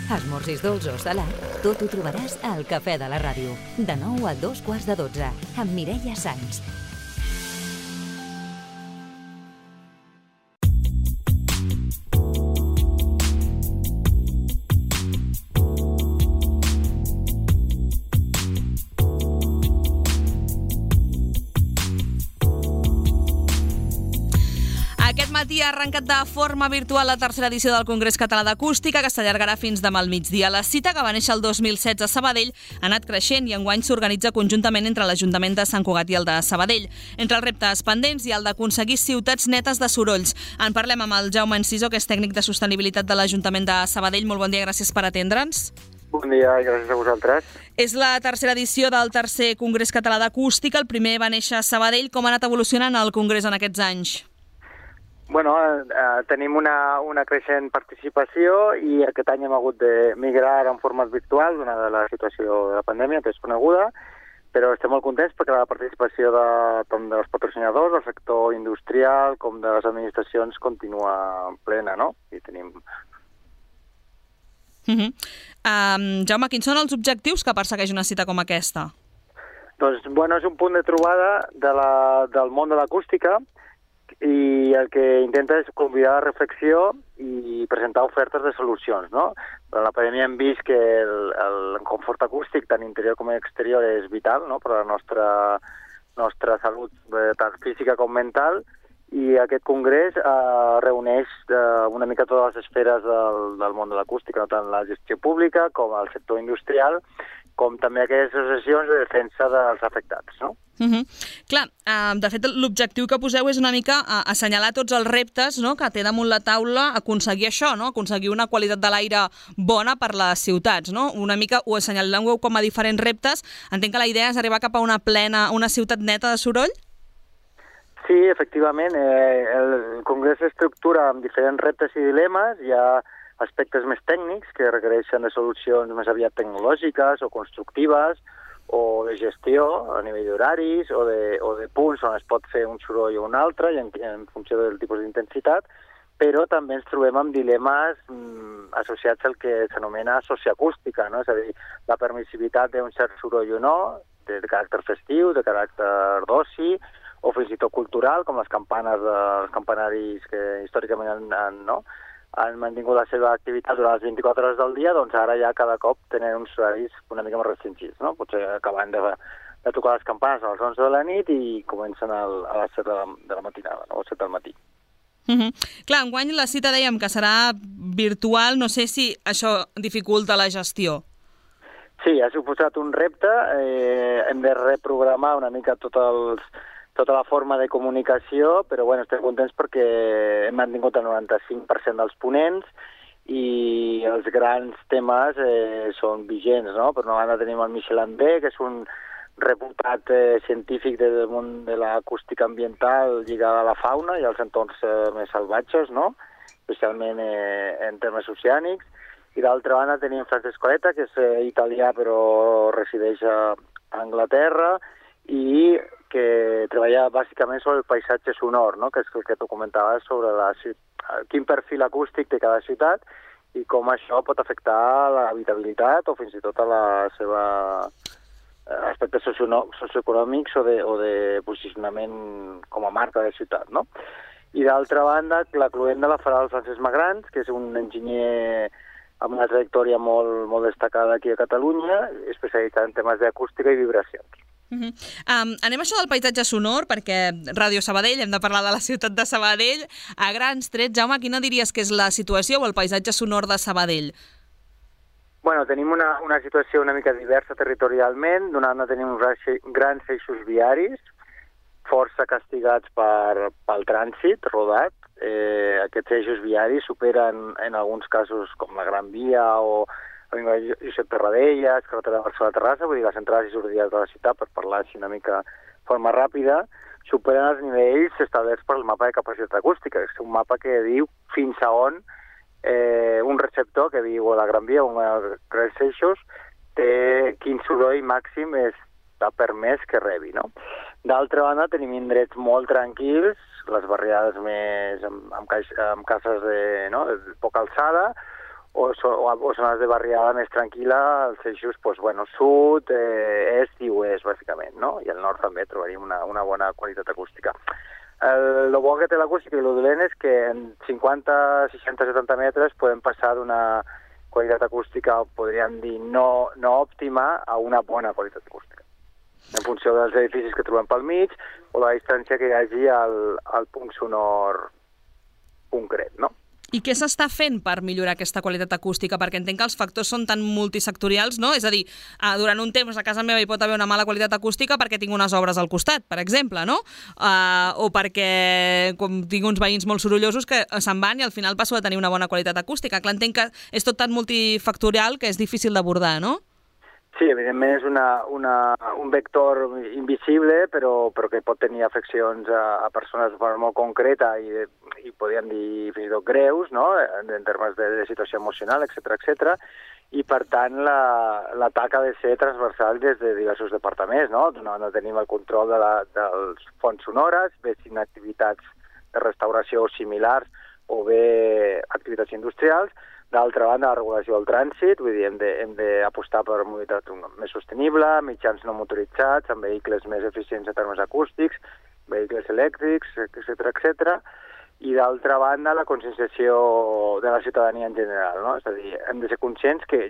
Esmorzis dolç o salat, tot ho trobaràs al Cafè de la Ràdio. De 9 a 2:45, amb Mireia Sans. Aquest matí ha arrencat de forma virtual la tercera edició del Congrés Català d'Acústica, que s'allargarà fins demà al migdia. La cita, que va néixer el 2016 a Sabadell, ha anat creixent i enguany s'organitza conjuntament entre l'Ajuntament de Sant Cugat i el de Sabadell. Entre els reptes pendents hi ha el d'aconseguir ciutats netes de sorolls. En parlem amb el Jaume Enciso, que és tècnic de sostenibilitat de l'Ajuntament de Sabadell. Molt bon dia, gràcies per atendre'ns. Bon dia i gràcies a vosaltres. És la tercera edició del tercer Congrés Català d'Acústica. El primer va néixer a Sabadell. Com ha anat evolucionant el Congrés en aquests anys? Bueno, tenim una creixent participació i aquest any hem hagut de migrar en format virtual, donada la situació de la pandèmia, que és coneguda, però estem molt contents perquè la participació tant dels patrocinadors, del sector industrial, com de les administracions continua plena, no? I tenim... Jaume, quins són els objectius que persegueix una cita com aquesta? Doncs, bueno, és un punt de trobada del món de l'acústica, i el que intenta és convidar a la reflexió i presentar ofertes de solucions, no? Durant la pandèmia hem vist que el confort acústic, tant interior com exterior, és vital, no?, per a la nostra salut, tant física com mental, i aquest congrés reuneix una mica totes les esferes del món de l'acústica, no tant la gestió pública com el sector industrial, com també aquelles associacions de defensa dels afectats, no? Clar, de fet, l'objectiu que poseu és una mica assenyalar tots els reptes, no?, que té damunt la taula aconseguir això, no?, aconseguir una qualitat de l'aire bona per les ciutats, no? Una mica ho assenyaleu com a diferents reptes. Entenc que la idea és arribar cap a una ciutat neta de soroll? Sí, efectivament. El congrés s'estructura amb diferents reptes i dilemes. Hi ha aspectes més tècnics que requereixen de solucions més aviat tecnològiques o constructives, o de gestió a nivell d'horaris o de punts on es pot fer un soroll o un altre en funció del tipus d'intensitat, però també ens trobem amb dilemes associats al que s'anomena socioacústica, no? És a dir, la permissivitat d'un cert soroll o no, de caràcter festiu, de caràcter d'oci, o fins i tot cultural, com els campanaris que històricament han mantingut la seva activitat durant les 24 hores del dia, doncs ara ja cada cop tenen uns horaris una mica més restringits, no? Potser acaben de tocar les campanes a les 11 de la nit i comencen a les 7 de la matinada, no? O 7 del matí. Clar, enguany la cita dèiem que serà virtual, no sé si això dificulta la gestió. Sí, ha suposat un repte, hem de reprogramar una mica tota la forma de comunicació, però bueno, estem contents perquè hem mantingut el 95% dels ponents i els grans temes són vigents, no? Per una banda tenim el Michel André, que és un reputat científic del món de l'acústica ambiental lligada a la fauna i als entorns més salvatges, no? Especialment en termes oceànics. I d'altra banda tenim Francesco Letta, que és italià però resideix a Anglaterra i que treballa bàsicament sobre el paisatge sonor, no? Que és el que tu comentaves sobre quin perfil acústic té cada ciutat i com això pot afectar l'habitabilitat o fins i tot a la seva aspectes socioeconòmics o de posicionament com a marca de ciutat, no? I d'altra banda, la cluenda la farà el Francesc Magrans, que és un enginyer amb una trajectòria molt destacada aquí a Catalunya, especialitzat en temes d'acústica i vibracions. Anem a això del paisatge sonor, perquè Ràdio Sabadell, hem de parlar de la ciutat de Sabadell. A grans trets, Jaume, quina diries que és la situació o el paisatge sonor de Sabadell? Bueno, tenim una situació una mica diversa territorialment. D'una banda tenim grans eixos viaris, força castigats pel trànsit rodat. Aquests eixos viaris superen en alguns casos com la Gran Via o Josep Tarradellas, carretera de Barcelona-Terrassa, vull dir, les entrades i sortides de la ciutat, per parlar així una mica de forma ràpida, superen els nivells establerts per el mapa de capacitat acústica. És un mapa que diu fins a on un receptor que viu a la Gran Via o a grans eixos té quin soroll màxim està permès que rebi, no? D'altra banda, tenim indrets molt tranquils, les barriades més amb cases de poca alçada, o zones de barriada més tranquil·la, els eixos, sud, est i oest, bàsicament, no? I al nord també trobaríem una bona qualitat acústica. El bo que té l'acústica i el dolent és que en 50, 60, 70 metres podem passar d'una qualitat acústica, podríem dir, no òptima, a una bona qualitat acústica. En funció dels edificis que trobem pel mig o la distància que hi hagi al punt sonor concret, no? I què s'està fent per millorar aquesta qualitat acústica? Perquè entenc que els factors són tan multisectorials, no? És a dir, durant un temps a casa meva hi pot haver una mala qualitat acústica perquè tinc unes obres al costat, per exemple, no? O perquè tinc uns veïns molt sorollosos que se'n van i al final passo a tenir una bona qualitat acústica. Clar, entenc que és tot tan multifactorial que és difícil d'abordar, no? Sí, evidentment és un vector invisible, però que pot tenir afeccions a persones de forma molt concreta i podríem dir fins i tot greus, no?, en termes de situació emocional, etc. I, per tant, l'atac ha de ser transversal des de diversos departaments, no? No tenim el control dels fonts sonores, bé siguin activitats de restauració similars o bé activitats industrials. D'altra banda, la regulació del trànsit, vull dir, hem d'apostar per mobilitat més sostenible, mitjans no motoritzats, amb vehicles més eficients en termes acústics, vehicles elèctrics, etc. I d'altra banda, la conscienciació de la ciutadania en general, no? És a dir, hem de ser conscients que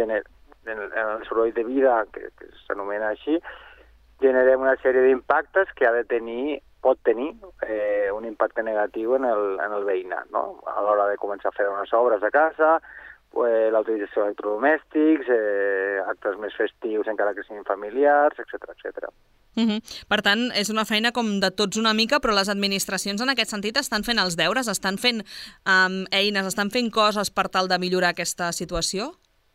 en el soroll de vida, que s'anomena així, generem una sèrie d'impactes que pot tenir un impacte negatiu en el veïnat, no? A l'hora de començar a fer unes obres a casa, l'utilització d'electrodomèstics, actes més festius encara que siguin familiars, etc. Per tant, és una feina com de tots una mica, però les administracions en aquest sentit estan fent els deures, estan fent eines, estan fent coses per tal de millorar aquesta situació?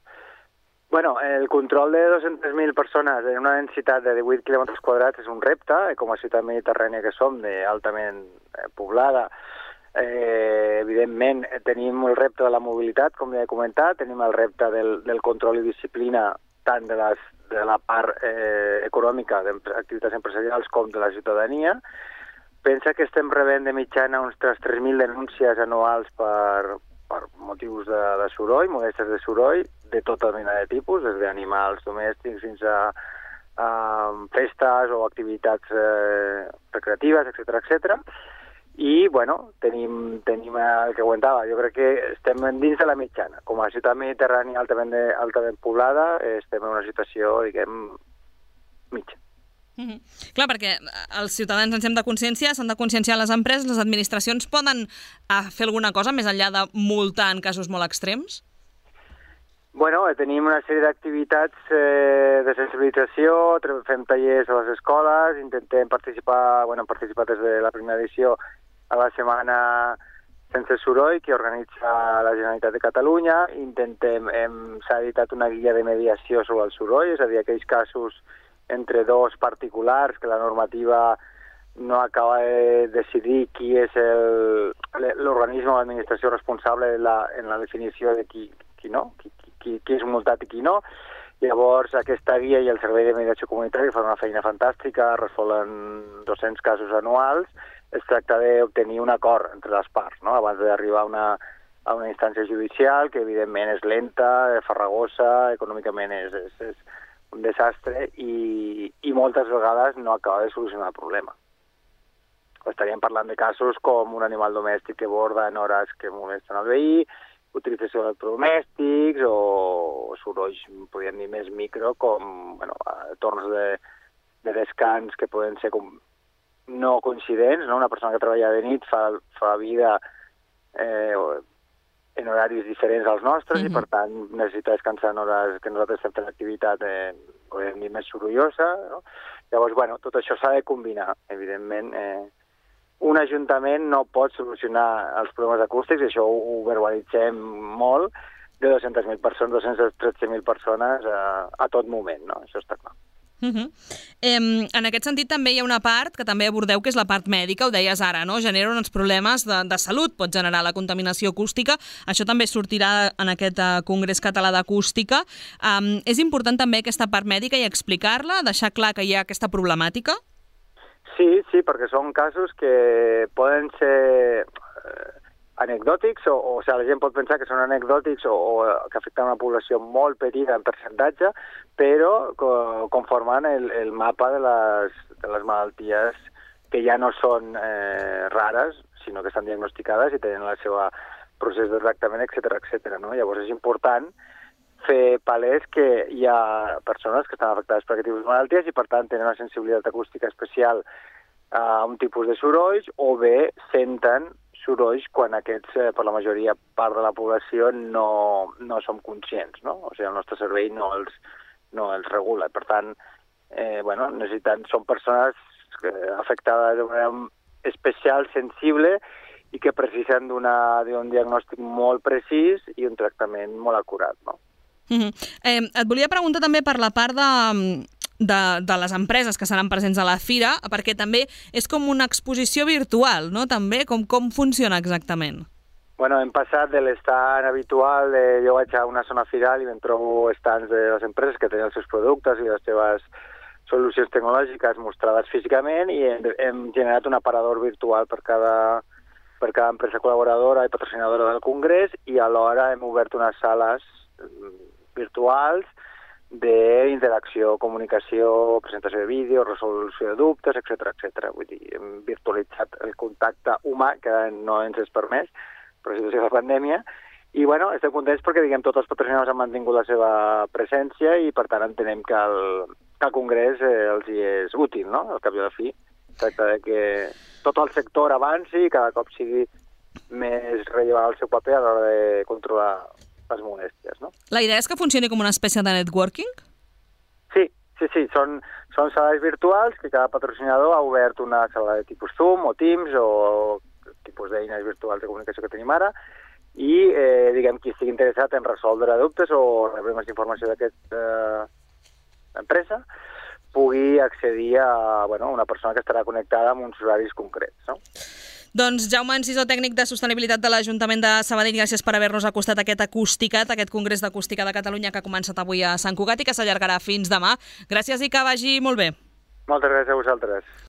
Bueno, el control de 200.000 persones en una densitat de 18 quilòmetres quadrats és un repte, com a ciutat mediterrània que som, altament poblada. Evidentment, tenim el repte de la mobilitat, com ja he comentat, tenim el repte del control i disciplina tant de la part econòmica d'activitats empresarials com de la ciutadania. Pensa que estem rebent de mitjana uns 3.000 denúncies anuals per motius de soroll, molèsties de soroll, de tota mena de tipus, des d'animals domèstics fins a festes o activitats recreatives, etc. I, tenim el que comentava. Jo crec que estem dins de la mitjana. Com a ciutat mediterrània altament poblada, estem en una situació, diguem, mitja. Clar, perquè els ciutadans ens hem de conscienciar, s'han de conscienciar les empreses, les administracions poden fer alguna cosa més enllà de multar en casos molt extrems? Bueno, tenim una sèrie d'activitats de sensibilització, fem tallers a les escoles, intentem participar, hem participat des de la primera edició a la Setmana Sense Soroll, que organitza la Generalitat de Catalunya. S'ha editat una guia de mediació sobre el soroll, és a dir, aquells casos entre dos particulars que la normativa no acaba de decidir qui és l'organisme o l'administració responsable en la definició de qui és multat i qui no. Llavors, aquesta guia i el Servei de Mediació Comunitària fan una feina fantàstica, resolen 200 casos anuals. Es tracta d'obtenir un acord entre les parts, no?, abans d'arribar a una instància judicial, que evidentment és lenta, farragosa, econòmicament és un desastre i moltes vegades no acaba de solucionar el problema. Estaríem parlant de casos com un animal domèstic que borda en hores que molesten el veí, utilització d'electrodomèstics o sorolls, podríem dir, més micro, com torns de descans que poden ser no coincidents, no? Una persona que treballa de nit fa vida en horaris diferents als nostres i, per tant, necessita descansar en hores que nosaltres fem l'activitat més sorollosa, no? Llavors, tot això s'ha de combinar, evidentment. Un ajuntament no pot solucionar els problemes acústics, i això ho verbalitzem molt, de 200.000 persones, 213.000 persones a tot moment, no? Això està clar. En aquest sentit també hi ha una part que també abordeu, que és la part mèdica, ho deies ara, no? Genera uns problemes de salut, pot generar la contaminació acústica, això també sortirà en aquest Congrés Català d'Acústica. És important també aquesta part mèdica i explicar-la, deixar clar que hi ha aquesta problemàtica? Sí, perquè són casos que poden ser anecdòtics, o sigui, la gent pot pensar que són anecdòtics o que afecten una població molt petita en percentatge, però conformen el mapa de les malalties que ja no són rares, sinó que estan diagnosticades i tenen el seu procés de tractament, etc. No? Llavors és important fer palès que hi ha persones que estan afectades per aquest tipus de malalties i per tant tenen una sensibilitat acústica especial a un tipus de sorolls o bé senten sorolls quan aquests, per la majoria part de la població, no som conscients, no? O sigui, el nostre cervell no els regula. Per tant, són persones afectades de manera especial, sensible, i que precisen d'un diagnòstic molt precís i un tractament molt acurat, no? Et volia preguntar també per la part de les empreses que seran presents a la fira, perquè també és com una exposició virtual, no? També, com funciona exactament? Bueno, hem passat de l'estand habitual, jo vaig a una zona firal i em trobo estants de les empreses que tenen els seus productes i les seves solucions tecnològiques mostrades físicament, i hem generat un aparador virtual per cada empresa col·laboradora i patrocinadora del Congrés, i alhora hem obert unes sales virtuals d'interacció, comunicació, presentació de vídeo, resolució de dubtes, etc. Vull dir, hem virtualitzat el contacte humà, que no ens és permès per la situació de la pandèmia, i estem contents perquè, tots els patrocinadors han mantingut la seva presència i, per tant, entenem que el Congrés els hi és útil, no?, al cap i a la fi. Tracta de que tot el sector avanci i cada cop sigui més rellevant el seu paper a l'hora de controlar les molèsties, no? La idea és que funcioni com una espècie de networking? Sí. Són sales virtuals que cada patrocinador ha obert una sala de tipus Zoom o Teams o tipus d'eines virtuals de comunicació que tenim ara, i qui estigui interessat en resoldre dubtes o rebre més informació d'aquesta empresa pugui accedir a una persona que estarà connectada amb uns horaris concrets, no? Doncs Jaume Enciso, tècnic de sostenibilitat de l'Ajuntament de Sabadell, gràcies per haver-nos acostat aquest Acústicat, aquest Congrés d'Acústica de Catalunya que ha començat avui a Sant Cugat i que s'allargarà fins demà. Gràcies i que vagi molt bé. Moltes gràcies a vosaltres.